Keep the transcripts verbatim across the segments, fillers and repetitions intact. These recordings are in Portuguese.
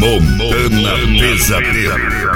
Montana Pesadelo.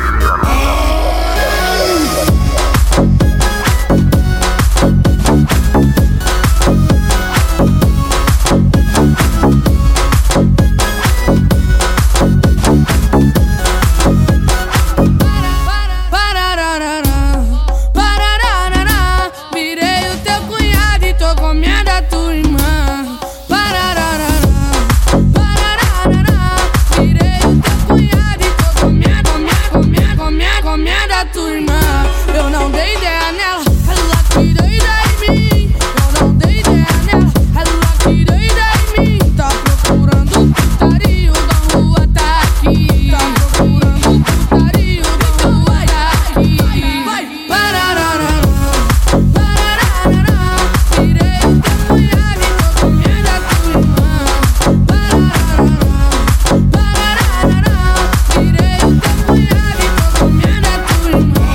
Eu não dei ideia nela, ela que deu ideia em mim. Eu não dei ideia nela, ela que deu ideia em mim. Tá procurando putaria, da rua tá aqui. Tá procurando putaria, da rua tá aqui. Vai, parararará, parararará. Tirei o teu cunhado e tô comendo a tua irmã. Parararará, parararará. Tirei o teu cunhado e tô comendo a tua irmã.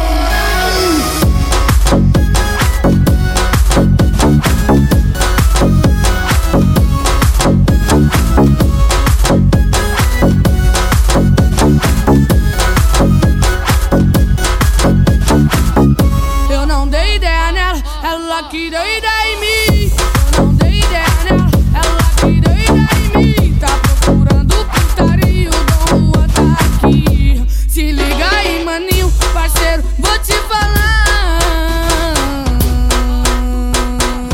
Eu não dei ideia nela, ela que deu ideia em mim. Eu não dei ideia nela, ela que deu ideia em mim. Tá procurando putaria, o Dom Juan tá aqui. Se liga aí, maninho, parceiro, vou te falar.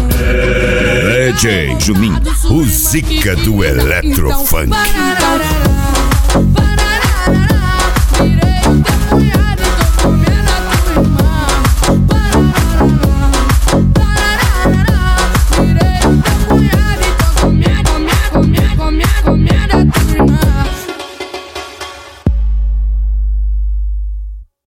D J Juninho, o Zica do Eletrofunk. Então,